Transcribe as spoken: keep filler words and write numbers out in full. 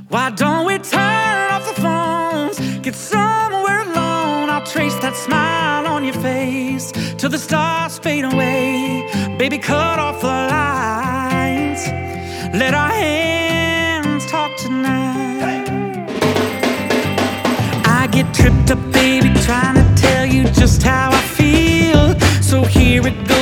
Why don't we turn off the phones, get somewhere alone? I'll trace that smile on your face till the stars fade away. Baby, cut off the lights, let our hands talk tonight. I get tripped up, baby, trying to tell you just how I feel. So here it goes.